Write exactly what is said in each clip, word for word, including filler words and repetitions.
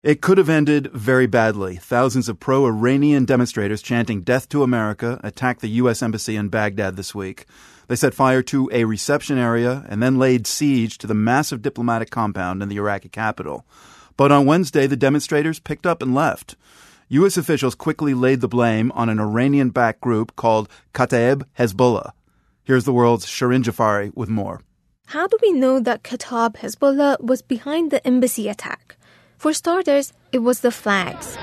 It could have ended very badly. Thousands of pro-Iranian demonstrators chanting "Death to America" attacked the U S Embassy in Baghdad this week. They set fire to a reception area and then laid siege to the massive diplomatic compound in the Iraqi capital. But on Wednesday, the demonstrators picked up and left. U S officials quickly laid the blame on an Iranian-backed group called Kataib Hezbollah. Here's the world's Shirin Jafari with more. How do we know that Kataib Hezbollah was behind the embassy attack? For starters, it was the flags.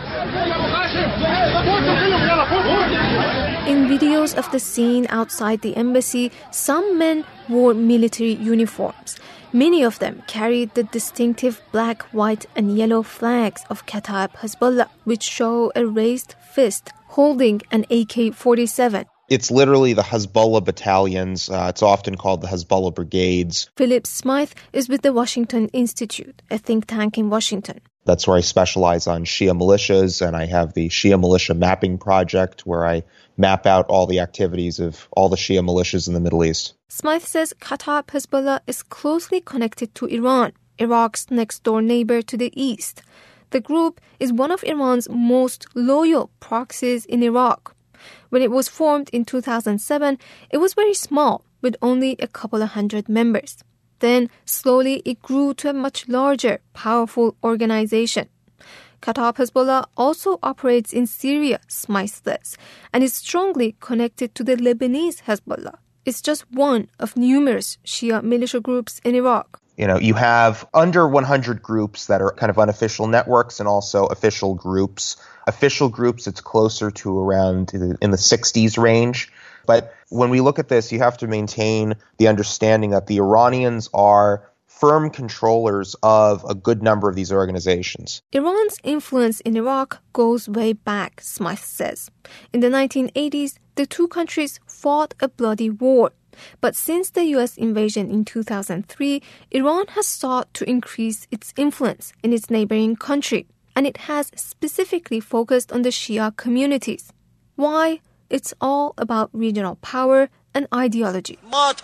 In videos of the scene outside the embassy, some men wore military uniforms. Many of them carried the distinctive black, white, and yellow flags of Kataib Hezbollah, which show a raised fist holding an A K forty-seven. It's literally the Hezbollah battalions. Uh, it's often called the Hezbollah brigades. Philip Smythe is with the Washington Institute, a think tank in Washington. That's where I specialize on Shia militias, and I have the Shia militia mapping project where I map out all the activities of all the Shia militias in the Middle East. Smythe says Kataib Hezbollah is closely connected to Iran, Iraq's next-door neighbor to the east. The group is one of Iran's most loyal proxies in Iraq. When it was formed in two thousand seven, it was very small, with only a couple of hundred members. Then, slowly, it grew to a much larger, powerful organization. Kataib Hezbollah also operates in Syria, Smythe says, and is strongly connected to the Lebanese Hezbollah. It's just one of numerous Shia militia groups in Iraq. You know, you have under one hundred groups that are kind of unofficial networks and also official groups. Official groups, it's closer to around in the sixties range. But when we look at this, you have to maintain the understanding that the Iranians are firm controllers of a good number of these organizations. Iran's influence in Iraq goes way back, Smythe says. In the nineteen eighties, the two countries fought a bloody war. But since the U S invasion in two thousand three, Iran has sought to increase its influence in its neighboring country, and it has specifically focused on the Shia communities. Why? It's all about regional power and ideology.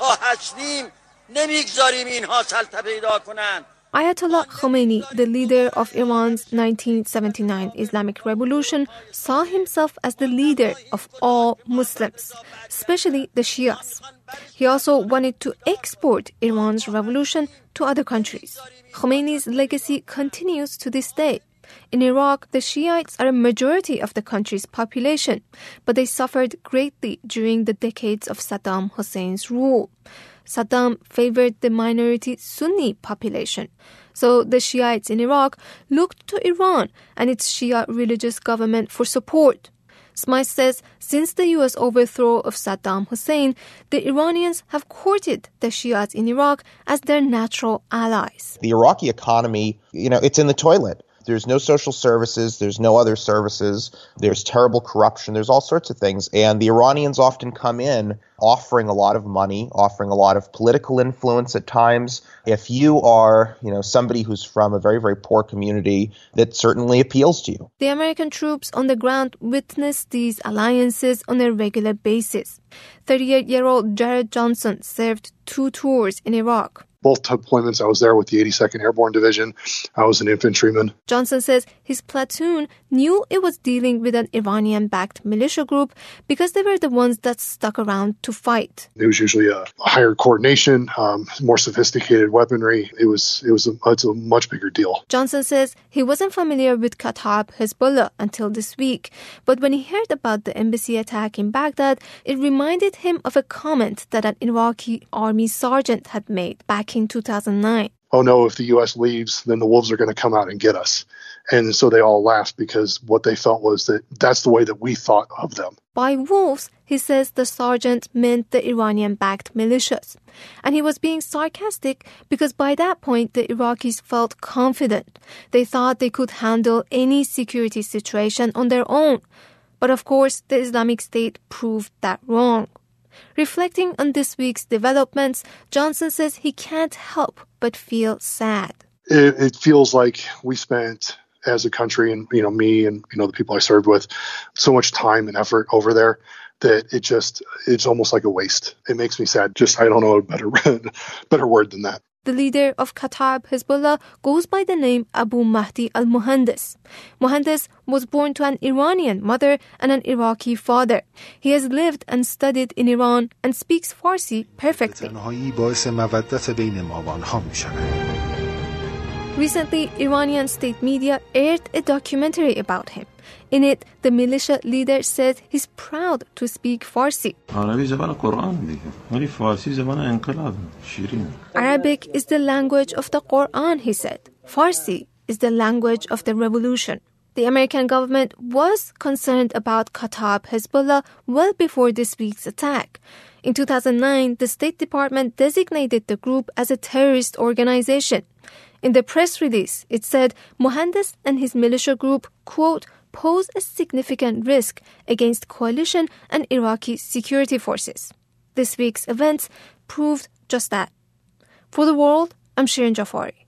Ayatollah Khomeini, the leader of Iran's nineteen seventy-nine Islamic Revolution, saw himself as the leader of all Muslims, especially the Shias. He also wanted to export Iran's revolution to other countries. Khomeini's legacy continues to this day. In Iraq, the Shiites are a majority of the country's population, but they suffered greatly during the decades of Saddam Hussein's rule. Saddam favored the minority Sunni population. So the Shiites in Iraq looked to Iran and its Shia religious government for support. Smythe says since the U S overthrow of Saddam Hussein, the Iranians have courted the Shiites in Iraq as their natural allies. The Iraqi economy, you know, it's in the toilet. There's no social services. There's no other services. There's terrible corruption. There's all sorts of things. And the Iranians often come in offering a lot of money, offering a lot of political influence at times. If you are, you know, somebody who's from a very, very poor community, that certainly appeals to you. The American troops on the ground witness these alliances on a regular basis. thirty-eight-year-old Jared Johnson served two tours in Iraq. Both deployments, I was there with the eighty-second Airborne Division. I was an infantryman. Johnson says his platoon knew it was dealing with an Iranian-backed militia group because they were the ones that stuck around to fight. It was usually a higher coordination, um, more sophisticated weaponry. It was it was a, it's a much bigger deal. Johnson says he wasn't familiar with Kataib Hezbollah until this week, but when he heard about the embassy attack in Baghdad, it reminded him of a comment that an Iraqi army sergeant had made back in two thousand nine. Oh no, if the U S leaves, then the wolves are going to come out and get us. And so they all laughed because what they felt was that that's the way that we thought of them. By wolves, he says the sergeant meant the Iranian-backed militias. And he was being sarcastic because by that point, the Iraqis felt confident. They thought they could handle any security situation on their own. But of course, the Islamic State proved that wrong. Reflecting on this week's developments, Johnson says he can't help but feel sad. It, it feels like we spent, as a country, and you know me and you know the people I served with, so much time and effort over there that it just it's almost like a waste. It makes me sad. Just I don't know a better better word than that. The leader of Kataib Hezbollah goes by the name Abu Mahdi al-Muhandis. Muhandis was born to an Iranian mother and an Iraqi father. He has lived and studied in Iran and speaks Farsi perfectly. Recently, Iranian state media aired a documentary about him. In it, the militia leader said he's proud to speak Farsi. Arabic is the language of the Quran, he said. Farsi is the language of the revolution. The American government was concerned about Kataib Hezbollah well before this week's attack. In two thousand nine, the State Department designated the group as a terrorist organization. In the press release, it said Muhandis and his militia group, quote, pose a significant risk against coalition and Iraqi security forces. This week's events proved just that. For The World, I'm Shirin Jafari.